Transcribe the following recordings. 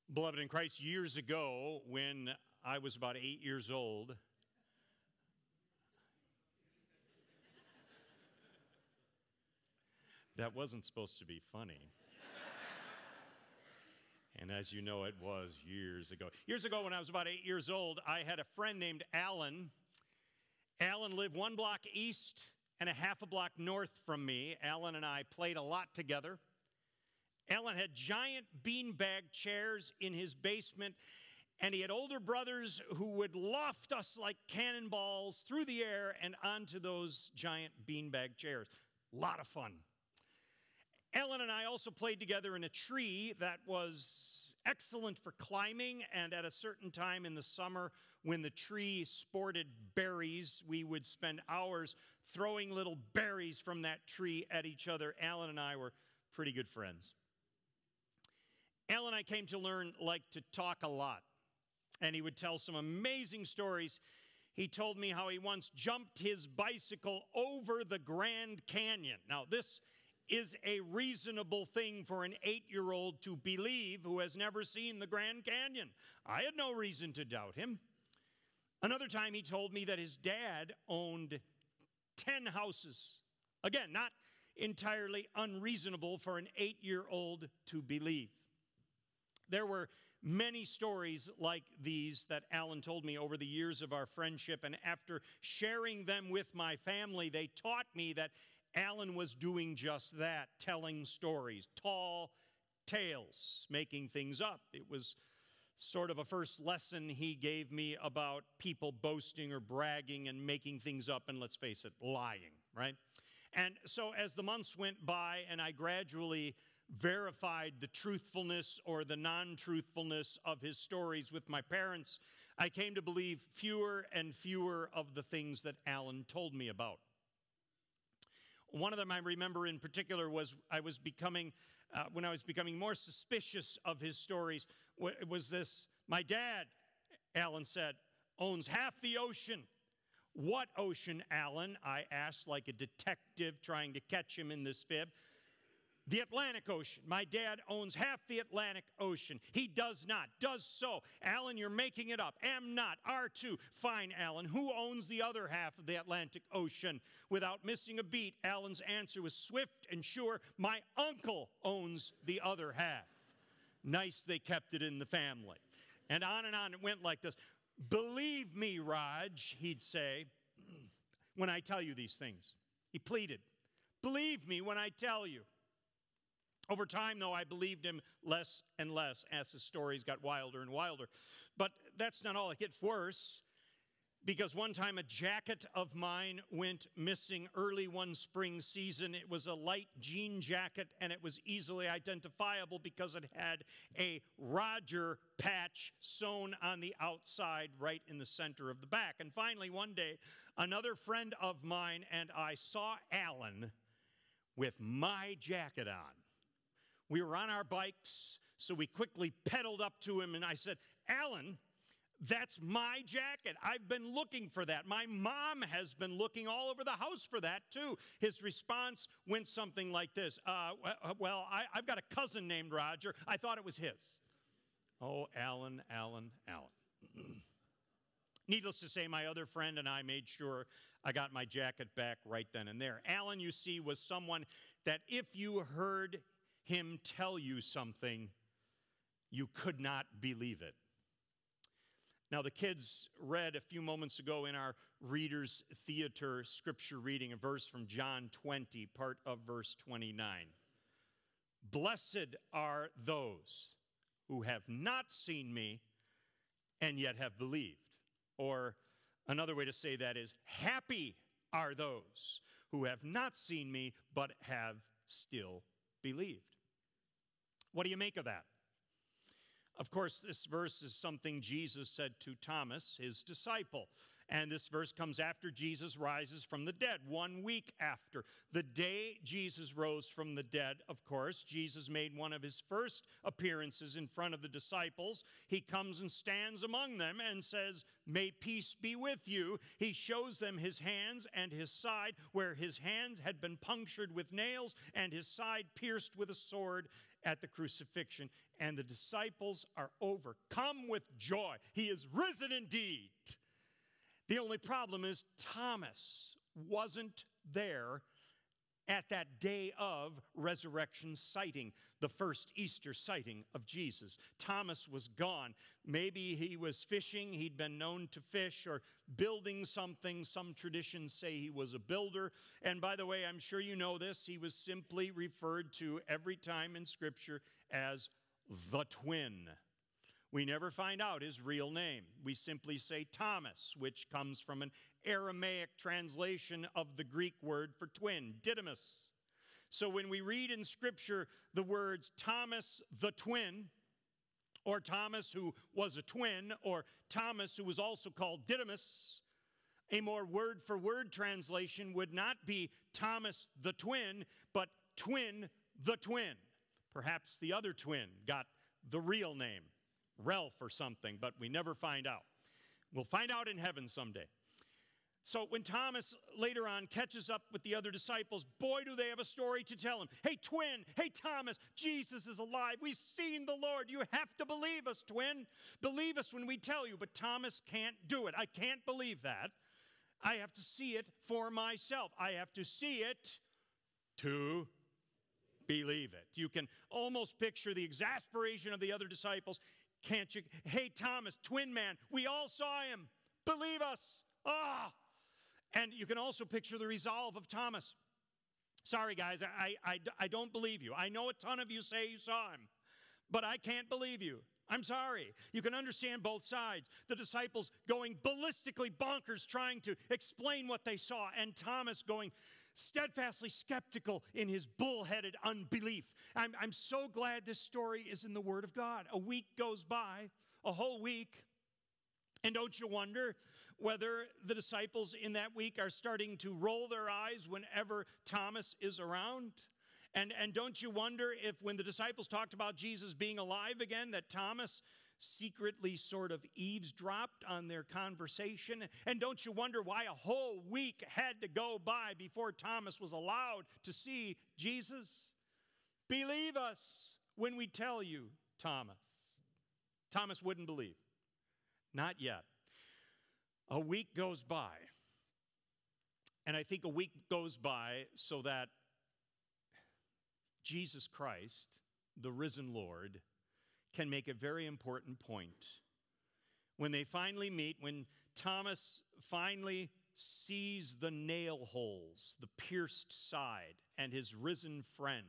Beloved in Christ, years ago when I was about 8 years old, that wasn't supposed to be funny. And as you know, it was years ago. Years ago when I was about 8 years old, I had a friend named Alan. Alan lived 1 block east and a half a block north from me. Alan and I played a lot together. Alan had giant beanbag chairs in his basement, and he had older brothers who would loft us like cannonballs through the air and onto those giant beanbag chairs. A lot of fun. Alan and I also played together in a tree that was excellent for climbing, and at a certain time in the summer when the tree sported berries, we would spend hours throwing little berries from that tree at each other. Alan and I were pretty good friends. Alan and I came to learn to talk a lot, and he would tell some amazing stories. He told me how he once jumped his bicycle over the Grand Canyon. Now, this is a reasonable thing for an 8-year-old to believe who has never seen the Grand Canyon. I had no reason to doubt him. Another time he told me that his dad owned 10 houses. Again, not entirely unreasonable for an 8-year-old to believe. There were many stories like these that Alan told me over the years of our friendship, and after sharing them with my family, they taught me that Alan was doing just that, telling stories, tall tales, making things up. It was sort of a first lesson he gave me about people boasting or bragging and making things up, and let's face it, lying, right? And so as the months went by and I gradually verified the truthfulness or the non-truthfulness of his stories with my parents, I came to believe fewer and fewer of the things that Alan told me about. One of them I remember in particular was when I was becoming more suspicious of his stories, was this: my dad, Alan said, owns half the ocean. What ocean, Alan? I asked like a detective trying to catch him in this fib. The Atlantic Ocean. My dad owns half the Atlantic Ocean. He does not. Does so. Alan, you're making it up. Am not. Are too. Fine, Alan. Who owns the other half of the Atlantic Ocean? Without missing a beat, Alan's answer was swift and sure. My uncle owns the other half. Nice they kept it in the family. And on it went like this. Believe me, Raj, he'd say, when I tell you these things. He pleaded. Believe me when I tell you. Over time, though, I believed him less and less as his stories got wilder and wilder. But that's not all. It gets worse, because one time a jacket of mine went missing early one spring season. It was a light jean jacket, and it was easily identifiable because it had a Roger patch sewn on the outside right in the center of the back. And finally, one day, another friend of mine and I saw Alan with my jacket on. We were on our bikes, so we quickly pedaled up to him, and I said, Alan, that's my jacket. I've been looking for that. My mom has been looking all over the house for that, too. His response went something like this. I've got a cousin named Roger. I thought it was his. Oh, Alan. Needless to say, my other friend and I made sure I got my jacket back right then and there. Alan, you see, was someone that if you heard him tell you something, you could not believe it. Now, the kids read a few moments ago in our Reader's Theater scripture reading a verse from John 20, part of verse 29. Blessed are those who have not seen me and yet have believed. Or another way to say that is, happy are those who have not seen me but have still believed. What do you make of that? Of course, this verse is something Jesus said to Thomas, his disciple. And this verse comes after Jesus rises from the dead, 1 week after. The day Jesus rose from the dead, of course, Jesus made one of his first appearances in front of the disciples. He comes and stands among them and says, "May peace be with you." He shows them his hands and his side, where his hands had been punctured with nails and his side pierced with a sword at the crucifixion. And the disciples are overcome with joy. He is risen indeed. The only problem is Thomas wasn't there at that day of resurrection sighting, the first Easter sighting of Jesus. Thomas was gone. Maybe he was fishing. He'd been known to fish, or building something. Some traditions say he was a builder. And by the way, I'm sure you know this, he was simply referred to every time in Scripture as the twin. We never find out his real name. We simply say Thomas, which comes from an Aramaic translation of the Greek word for twin, Didymus. So when we read in Scripture the words Thomas the twin, or Thomas who was a twin, or Thomas who was also called Didymus, a more word-for-word translation would not be Thomas the twin, but twin the twin. Perhaps the other twin got the real name, Ralph or something, but we never find out. We'll find out in heaven someday. So when Thomas later on catches up with the other disciples, boy, do they have a story to tell him. Hey, twin, hey, Thomas, Jesus is alive. We've seen the Lord. You have to believe us, twin. Believe us when we tell you. But Thomas can't do it. I can't believe that. I have to see it for myself. I have to see it to believe it. You can almost picture the exasperation of the other disciples. Can't you? Hey, Thomas, twin man, we all saw him. Believe us. Ah! And you can also picture the resolve of Thomas. Sorry, guys, I don't believe you. I know a ton of you say you saw him, but I can't believe you. I'm sorry. You can understand both sides. The disciples going ballistically bonkers trying to explain what they saw, and Thomas going steadfastly skeptical in his bullheaded unbelief. I'm so glad this story is in the Word of God. A week goes by, a whole week, and don't you wonder whether the disciples in that week are starting to roll their eyes whenever Thomas is around? And don't you wonder if when the disciples talked about Jesus being alive again, that Thomas secretly sort of eavesdropped on their conversation? And don't you wonder why a whole week had to go by before Thomas was allowed to see Jesus? Believe us when we tell you, Thomas. Thomas wouldn't believe. Not yet. A week goes by. And I think a week goes by so that Jesus Christ, the risen Lord, can make a very important point. When they finally meet, when Thomas finally sees the nail holes, the pierced side, and his risen friend,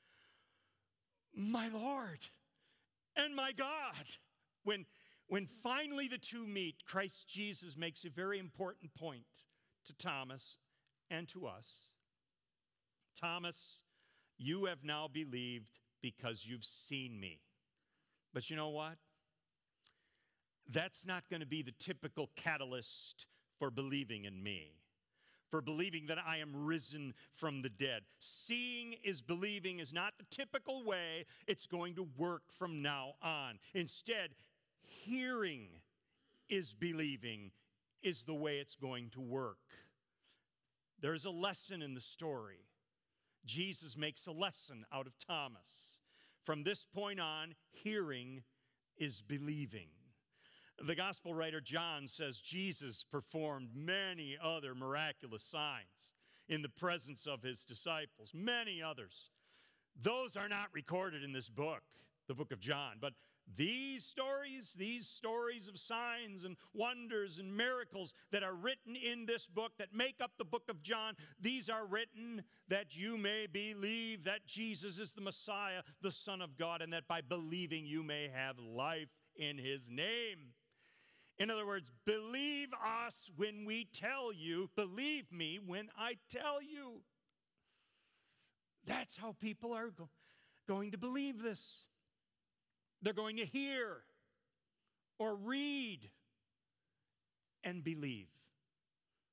my Lord and my God, when finally the two meet, Christ Jesus makes a very important point to Thomas and to us. Thomas, you have now believed because you've seen me. But you know what? That's not going to be the typical catalyst for believing in me, for believing that I am risen from the dead. Seeing is believing is not the typical way it's going to work from now on. Instead, hearing is believing is the way it's going to work. There's a lesson in the story. Jesus makes a lesson out of Thomas. From this point on, hearing is believing. The gospel writer John says Jesus performed many other miraculous signs in the presence of his disciples, many others. Those are not recorded in this book, the book of John, but these stories of signs and wonders and miracles that are written in this book that make up the book of John, these are written that you may believe that Jesus is the Messiah, the Son of God, and that by believing you may have life in his name. In other words, believe us when we tell you, believe me when I tell you. That's how people are going to believe this. They're going to hear or read and believe.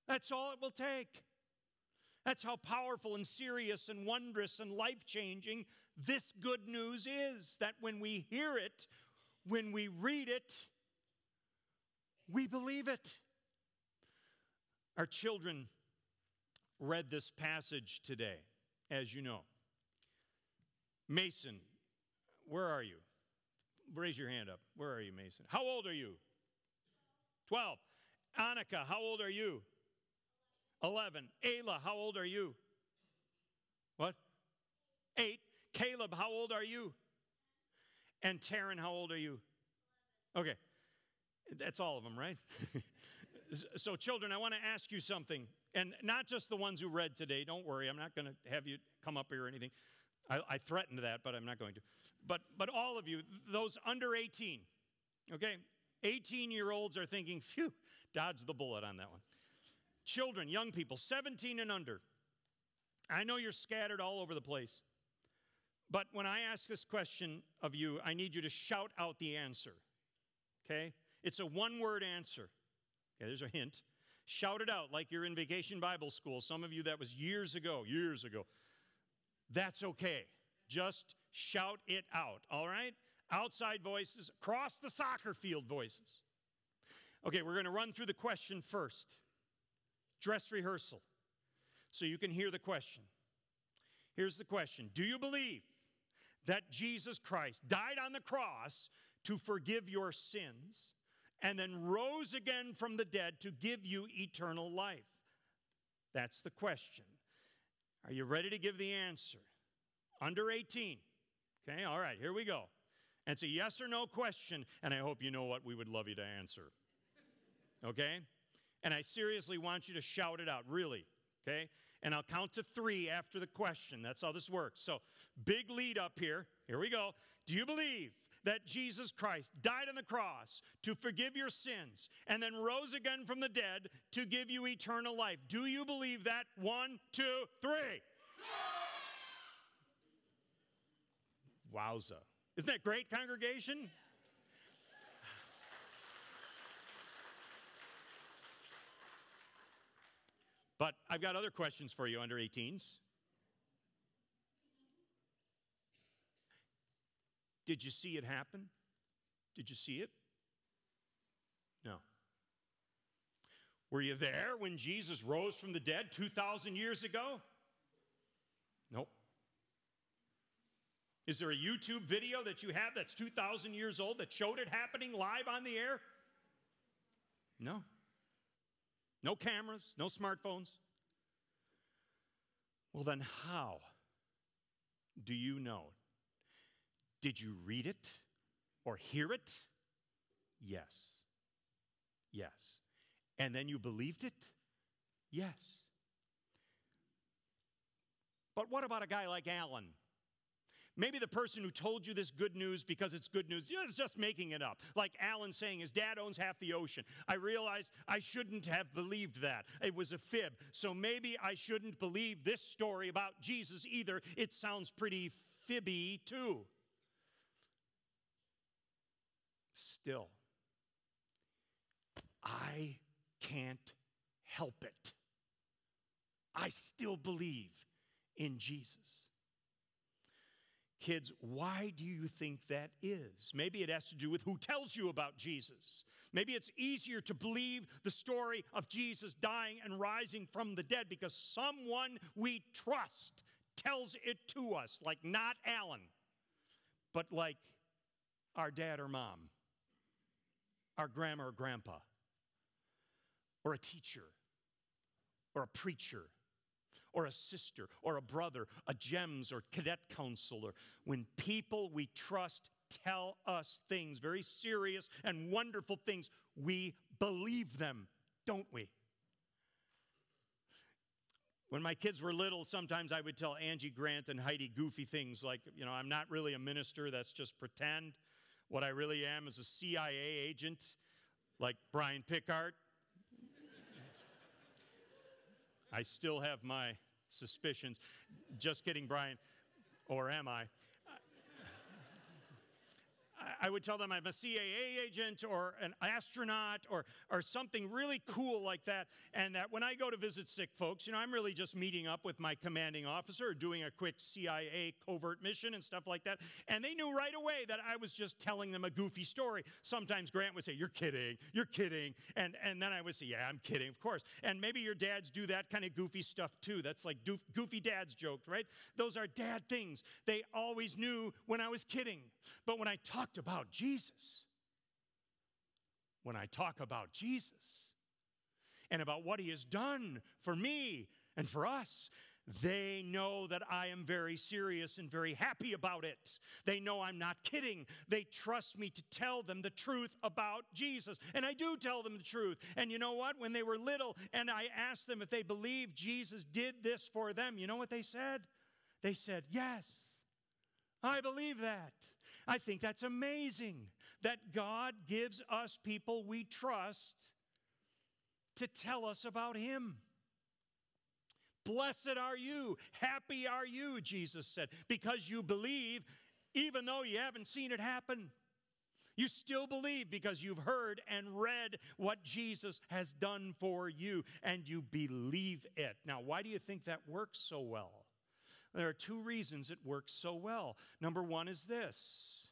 That's all it will take. That's how powerful and serious and wondrous and life-changing this good news is, that when we hear it, when we read it, we believe it. Our children read this passage today, as you know. Mason, where are you? Raise your hand up. Where are you, Mason? How old are you? 12. Annika, how old are you? 11. Ayla, how old are you? What? 8. Caleb, how old are you? And Taryn, how old are you? Okay. That's all of them, right? So children, I want to ask you something. And not just the ones who read today. Don't worry, I'm not going to have you come up here or anything. I threatened that, but I'm not going to. But all of you, those under 18, okay? 18-year-olds are thinking, phew, dodge the bullet on that one. Children, young people, 17 and under. I know you're scattered all over the place. But when I ask this question of you, I need you to shout out the answer, okay? It's a one-word answer. Okay, there's a hint. Shout it out like you're in Vacation Bible School. Some of you, that was years ago. That's okay. Just shout it out, all right? Outside voices, across the soccer field voices. Okay, we're going to run through the question first. Dress rehearsal, so you can hear the question. Here's the question. Do you believe that Jesus Christ died on the cross to forgive your sins and then rose again from the dead to give you eternal life? That's the question. Are you ready to give the answer? Under 18. Okay, all right, here we go. And it's a yes or no question, and I hope you know what we would love you to answer. Okay? And I seriously want you to shout it out, really, okay? And I'll count to 3 after the question. That's how this works. So, big lead up here. Here we go. Do you believe that Jesus Christ died on the cross to forgive your sins and then rose again from the dead to give you eternal life? Do you believe that? 1, 2, 3. Wowza. Isn't that great, congregation? But I've got other questions for you under 18s. Did you see it happen? Did you see it? No. Were you there when Jesus rose from the dead 2,000 years ago? Nope. Is there a YouTube video that you have that's 2,000 years old that showed it happening live on the air? No. No cameras, no smartphones. Well, then how do you know? Did you read it or hear it? Yes. Yes. And then you believed it? Yes. But what about a guy like Alan? Maybe the person who told you this good news because it's good news, is just making it up. Like Alan saying his dad owns half the ocean. I realized I shouldn't have believed that. It was a fib. So maybe I shouldn't believe this story about Jesus either. It sounds pretty fibby too. Still, I can't help it. I still believe in Jesus. Kids, why do you think that is? Maybe it has to do with who tells you about Jesus. Maybe it's easier to believe the story of Jesus dying and rising from the dead because someone we trust tells it to us, like not Alan, but like our dad or mom, our grandma or grandpa, or a teacher, or a preacher, or a sister, or a brother, a GEMS or cadet counselor. When people we trust tell us things, very serious and wonderful things, we believe them, don't we? When my kids were little, sometimes I would tell Angie Grant and Heidi goofy things like, I'm not really a minister, that's just pretend. What I really am is a CIA agent, like Brian Pickard. I still have my suspicions. Just kidding, Brian. Or am I? I I would tell them I'm a CIA agent or an astronaut or something really cool like that. And that when I go to visit sick folks, I'm really just meeting up with my commanding officer or doing a quick CIA covert mission and stuff like that. And they knew right away that I was just telling them a goofy story. Sometimes Grant would say, you're kidding. And then I would say, yeah, I'm kidding, of course. And maybe your dads do that kind of goofy stuff too. That's like goofy dad's jokes, right? Those are dad things. They always knew when I was kidding. But when I talked about Jesus, and about what he has done for me and for us, they know that I am very serious and very happy about it. They know I'm not kidding. They trust me to tell them the truth about Jesus. And I do tell them the truth. And you know what? When they were little and I asked them if they believed Jesus did this for them, you know what they said? They said, yes, I believe that. I think that's amazing that God gives us people we trust to tell us about him. Blessed are you, happy are you, Jesus said, because you believe even though you haven't seen it happen. You still believe because you've heard and read what Jesus has done for you, and you believe it. Now, why do you think that works so well? There are two reasons it works so well. Number one is this.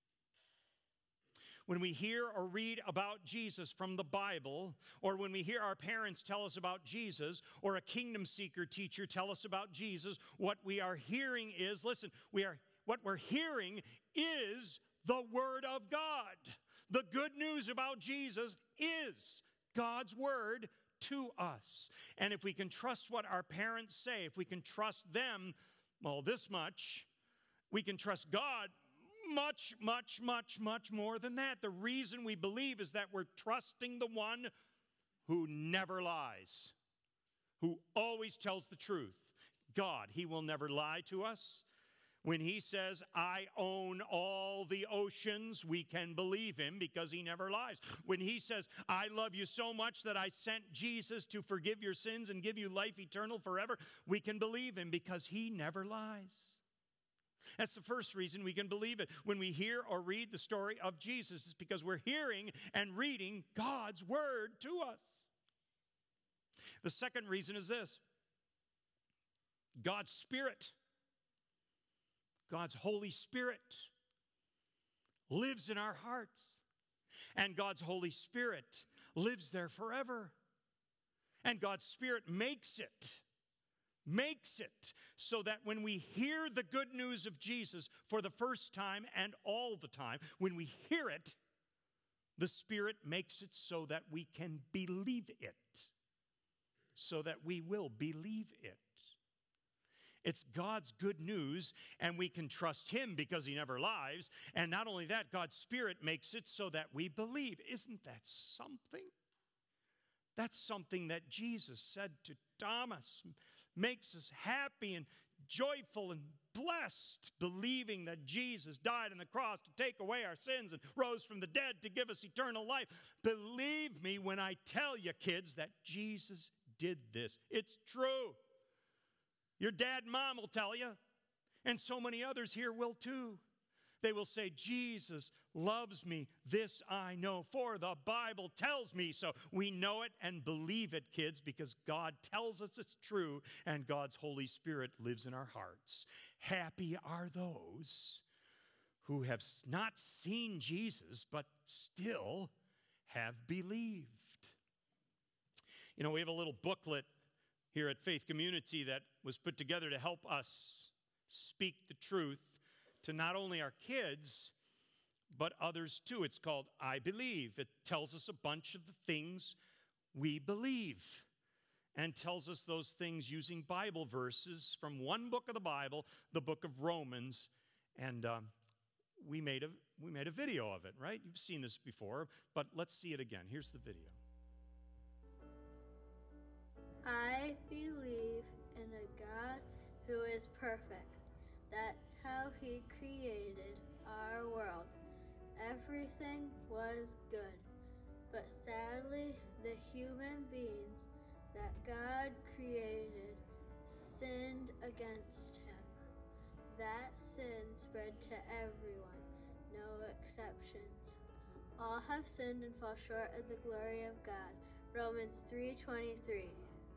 When we hear or read about Jesus from the Bible, or when we hear our parents tell us about Jesus, or a kingdom seeker teacher tell us about Jesus, what we are hearing is, listen, what we're hearing is the Word of God. The good news about Jesus is God's Word to us. And if we can trust what our parents say, if we can trust them, well, this much, we can trust God much, much, much, much more than that. The reason we believe is that we're trusting the one who never lies, who always tells the truth. God, he will never lie to us. When he says, I own all the oceans, we can believe him because he never lies. When he says, I love you so much that I sent Jesus to forgive your sins and give you life eternal forever, we can believe him because he never lies. That's the first reason we can believe it. When we hear or read the story of Jesus, it's because we're hearing and reading God's word to us. The second reason is this. God's Spirit, God's Holy Spirit lives in our hearts. And God's Holy Spirit lives there forever. And God's Spirit makes it so that when we hear the good news of Jesus for the first time and all the time, when we hear it, the Spirit makes it so that we can believe it, so that we will believe it. It's God's good news, and we can trust him because he never lies. And not only that, God's Spirit makes it so that we believe. Isn't that something? That's something that Jesus said to Thomas. Makes us happy and joyful and blessed, believing that Jesus died on the cross to take away our sins and rose from the dead to give us eternal life. Believe me when I tell you, kids, that Jesus did this. It's true. Your dad and mom will tell you, and so many others here will too. They will say, Jesus loves me. This I know, for the Bible tells me so. We know it and believe it, kids, because God tells us it's true, and God's Holy Spirit lives in our hearts. Happy are those who have not seen Jesus, but still have believed. You know, we have a little booklet here at Faith Community that was put together to help us speak the truth to not only our kids, but others too. It's called I Believe. It tells us a bunch of the things we believe and tells us those things using Bible verses from one book of the Bible, the book of Romans, and we made a video of it, right? You've seen this before, but let's see it again. Here's the video. I believe in a God who is perfect. That's how he created our world. Everything was good, but sadly, the human beings that God created sinned against him. That sin spread to everyone, no exception. All have sinned and fall short of the glory of God. Romans 3:23.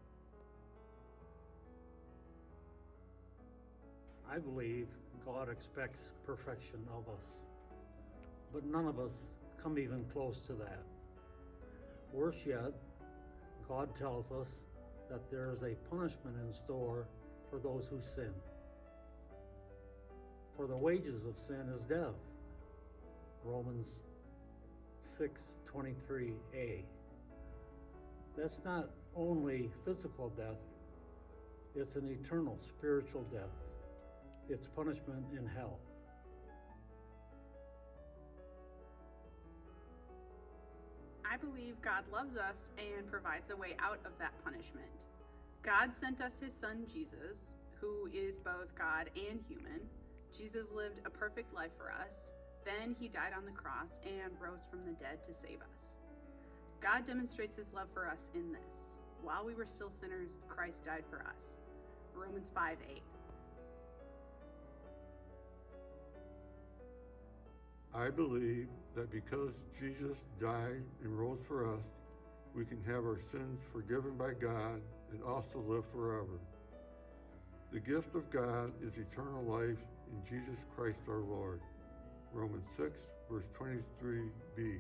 I believe God expects perfection of us, but none of us come even close to that. Worse yet, God tells us that there is a punishment in store for those who sin. For the wages of sin is death. Romans 6:23a. That's not only physical death, it's an eternal spiritual death. It's punishment in hell. I believe God loves us and provides a way out of that punishment. God sent us his son Jesus, who is both God and human. Jesus lived a perfect life for us. Then he died on the cross and rose from the dead to save us. God demonstrates his love for us in this. While we were still sinners, Christ died for us. Romans 5:8. I believe that because Jesus died and rose for us, we can have our sins forgiven by God and also live forever. The gift of God is eternal life in Jesus Christ our Lord. Romans 6, verse 23b.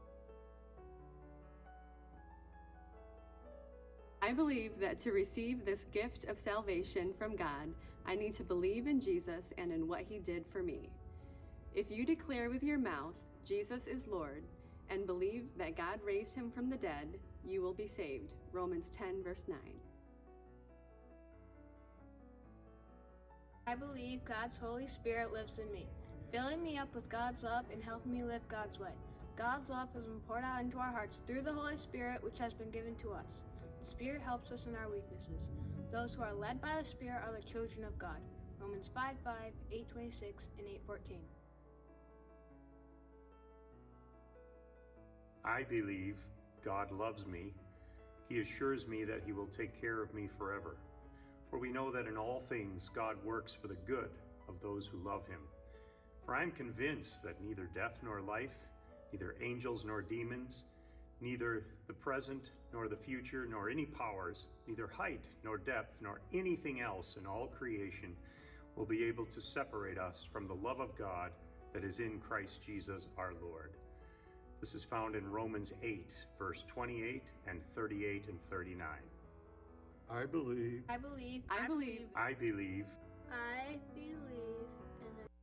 I believe that to receive this gift of salvation from God, I need to believe in Jesus and in what he did for me. If you declare with your mouth, Jesus is Lord, and believe that God raised him from the dead, you will be saved. Romans 10, verse 9. I believe God's Holy Spirit lives in me, filling me up with God's love and helping me live God's way. God's love has been poured out into our hearts through the Holy Spirit, which has been given to us. The Spirit helps us in our weaknesses. Those who are led by the Spirit are the children of God. Romans 5:5, 8:26, and 8:14. I believe God loves me. He assures me that he will take care of me forever. For we know that in all things God works for the good of those who love him. For I am convinced that neither death nor life, neither angels nor demons, neither the present nor the future, nor any powers, neither height nor depth, nor anything else in all creation will be able to separate us from the love of God that is in Christ Jesus our Lord. This is found in Romans 8, verse 28 and 38 and 39. I believe. I believe. I believe. I believe. I believe in a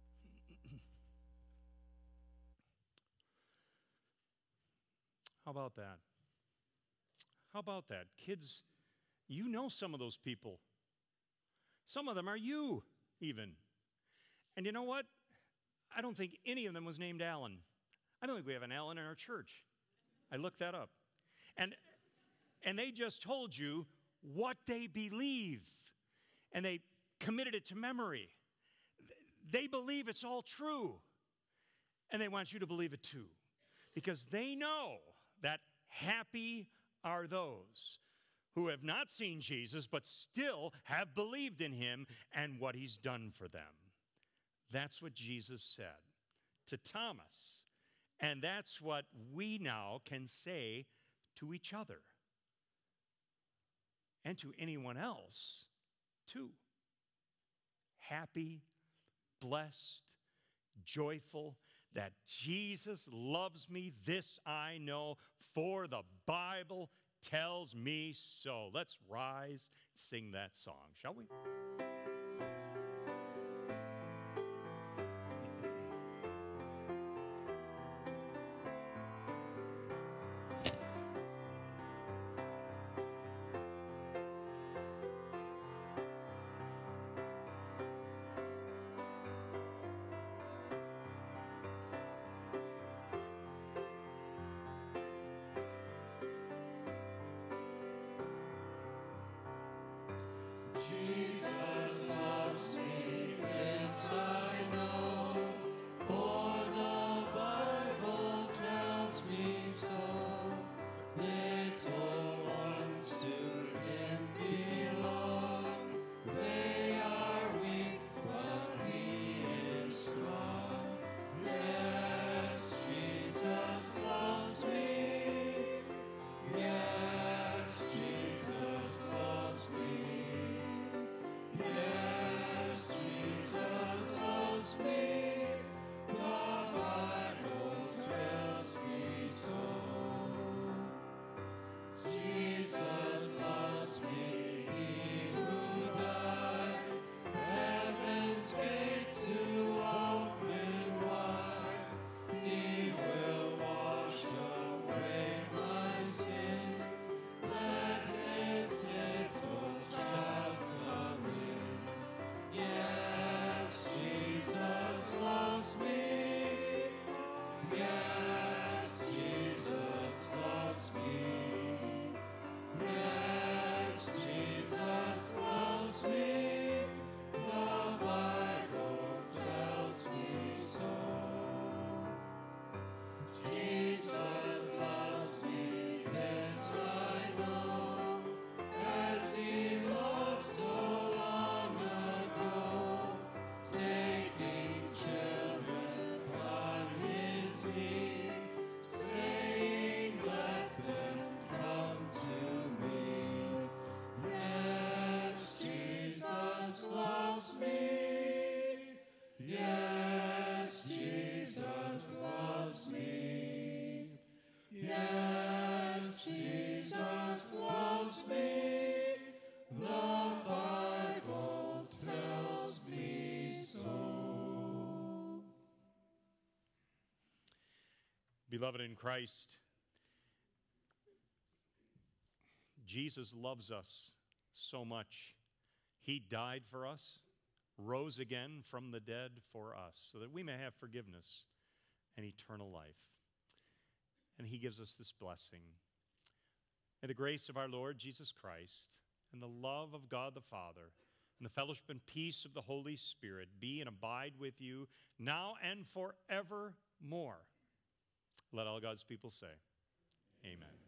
How about that? How about that? Kids, you know some of those people. Some of them are you, even. And you know what? I don't think any of them was named Alan. I don't think we have an Alan in our church. I looked that up. And they just told you what they believe. And they committed it to memory. They believe it's all true. And they want you to believe it too. Because they know that happy are those who have not seen Jesus but still have believed in him and what he's done for them. That's what Jesus said to Thomas. And that's what we now can say to each other and to anyone else too. Happy, blessed, joyful, that Jesus loves me, this I know, for the Bible tells me so. Let's rise and sing that song, shall we? Jesus. Beloved in Christ, Jesus loves us so much. He died for us, rose again from the dead for us, so that we may have forgiveness and eternal life. And he gives us this blessing. May the grace of our Lord Jesus Christ and the love of God the Father and the fellowship and peace of the Holy Spirit be and abide with you now and forevermore. Let all God's people say, amen.